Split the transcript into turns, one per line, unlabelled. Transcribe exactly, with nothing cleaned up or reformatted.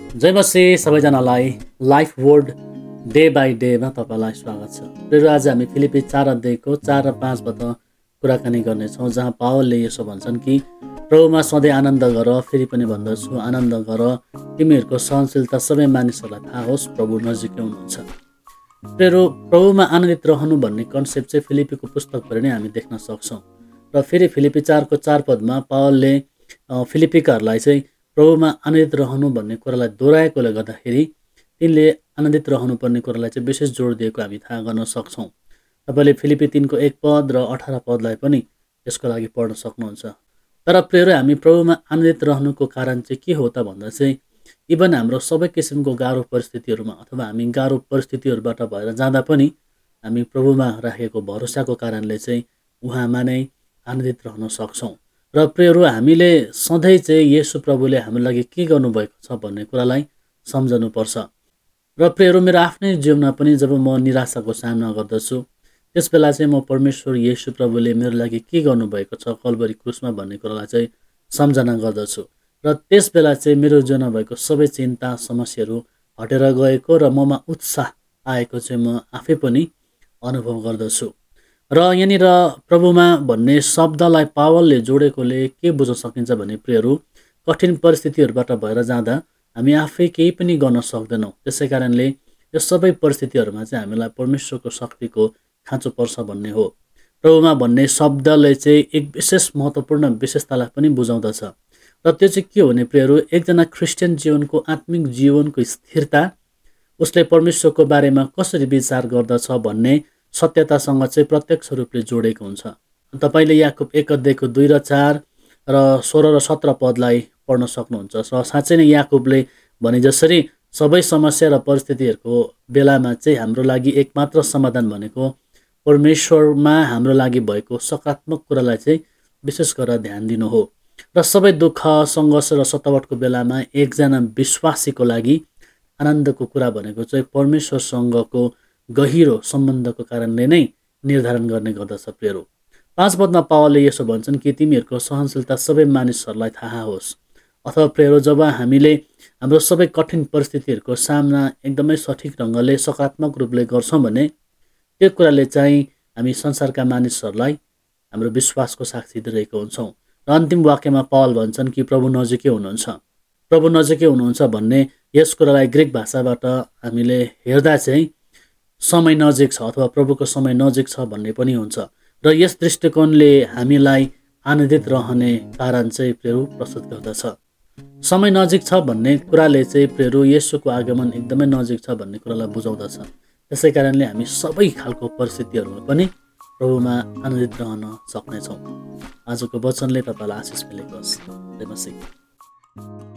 जय मसी सबैजनालाई life word day by डेमा तपाईँलाई स्वागत छ। र आज हामी फिलिपी चार अध्यायको चार र पाँचबाट कुराकानी गर्नेछौँ, जहाँ पावलले यसो भन्छन् कि प्रभुमा सधैँ आनन्द गर। फेरि पनि भन्दछु, आनन्द गर। तिमीहरूको सहनशीलता सबै मानिसहरूलाई थाहा होस्, प्रभु नजिकै हुनुहुन्छ। र प्रभुमा आनन्दित रहनु भन्ने कन्सेप्ट चाहिँ फिलिपीको पुस्तकबाट नै हामी देख्न सक्छौँ। र फेरि फिलिपी चारको चार पदमा पावलले फिलिपीकाहरूलाई चाहिँ प्रभुमा आनन्दित रहनु भन्ने कुरालाई दोहोऱ्याएकोले गर्दाखेरि तिनले आनन्दित रहनुपर्ने कुरालाई चाहिँ विशेष जोड दिएको हामी थाहा गर्न सक्छौँ। तपाईँले फिलिपी तिनको एक पद र अठार पदलाई पनि यसको लागि पढ्न सक्नुहुन्छ। तर प्रियहरू, हामी प्रभुमा आनन्दित रहनुको कारण चाहिँ के हो त भन्दा चाहिँ इभन हाम्रो सबै किसिमको गाह्रो परिस्थितिहरूमा अथवा हामी गाह्रो परिस्थितिहरूबाट भएर जाँदा पनि हामी प्रभुमा राखेको भरोसाको कारणले चाहिँ उहाँमा नै आनन्दित रहन सक्छौँ। र प्रियहरू, हामीले सधैँ चाहिँ येशू प्रभुले हाम्रो लागि के गर्नुभएको छ भन्ने कुरालाई सम्झनुपर्छ। र प्रियहरू, मेरो आफ्नै जीवनमा पनि जब म निराशाको सामना गर्दछु, त्यस बेला चाहिँ म परमेश्वर येशू प्रभुले मेरो लागि के गर्नुभएको छ कल्भरी क्रुसमा भन्ने कुरालाई चाहिँ सम्झना गर्दछु। र त्यस बेला चाहिँ मेरो जीवनमा भएको सबै चिन्ता समस्याहरू हटेर गएको र ममा उत्साह आएको चाहिँ म आफै पनि अनुभव गर्दछु। र यहाँनिर प्रभुमा भन्ने शब्दलाई पावलले जोडेकोले के बुझ्न सकिन्छ भने प्रियहरू, कठिन परिस्थितिहरूबाट भएर जाँदा हामी आफै केही पनि गर्न सक्दैनौँ। त्यसै कारणले यो सबै परिस्थितिहरूमा चाहिँ हामीलाई परमेश्वरको शक्तिको खाँचो पर्छ भन्ने हो। प्रभुमा भन्ने शब्दले चाहिँ एक विशेष महत्त्वपूर्ण विशेषतालाई पनि बुझाउँदछ। र त्यो चाहिँ के हो भने प्रियहरू, एकजना क्रिस्चियन जीवनको आत्मिक जीवनको स्थिरता उसले परमेश्वरको बारेमा कसरी विचार गर्दछ भन्ने सत्यतासँग चाहिँ प्रत्यक्ष रूपले जोडेको हुन्छ। तपाईँले याकुब एक अध्यायको दुई र चार र सोह्र र सत्र पदलाई पढ्न सक्नुहुन्छ। र साँच्चै नै याकुबले भने जसरी सबै समस्या र परिस्थितिहरूको बेलामा चाहिँ हाम्रो लागि एकमात्र समाधान भनेको परमेश्वरमा हाम्रो लागि भएको सकारात्मक कुरालाई चाहिँ विशेष गरेर ध्यान दिनु हो। र सबै दुःख सङ्घर्ष र सतावटको बेलामा एकजना विश्वासीको लागि आनन्दको कुरा भनेको चाहिँ परमेश्वरसँगको गहिरो सम्बन्धको कारणले नै निर्धारण गर्ने गर्दछ। प्रियहरू, पाँच पदमा पावलले यसो भन्छन् कि तिमीहरूको सहनशीलता सबै मानिसहरूलाई थाहा होस्। अथवा प्रियहरू, जब हामीले हाम्रो सबै कठिन परिस्थितिहरूको सामना एकदमै सठिक ढङ्गले सकारात्मक रूपले गर्छौँ भने त्यो कुराले चाहिँ हामी संसारका मानिसहरूलाई हाम्रो विश्वासको साक्षी दिइरहेको हुन्छौँ। र अन्तिम वाक्यमा पावल भन्छन् कि प्रभु नजिकै हुनुहुन्छ। प्रभु नजिकै हुनुहुन्छ भन्ने यस कुरालाई ग्रिक भाषाबाट हामीले हेर्दा चाहिँ समय नजिक छ अथवा प्रभुको समय नजिक छ भन्ने पनि हुन्छ। र यस दृष्टिकोणले हामीलाई आनन्दित रहने कारण चाहिँ प्रियहरू प्रस्तुत गर्दछ। समय नजिक छ भन्ने कुराले चाहिँ प्रियहरू येशूको आगमन एकदमै नजिक छ भन्ने कुरालाई बुझाउँदछ। त्यसै कारणले हामी सबै खालको परिस्थितिहरूमा पनि प्रभुमा आनन्दित रहन सक्नेछौँ। आजको वचनले तपाईँलाई आशिष मिलेको होस्। जय मसीह।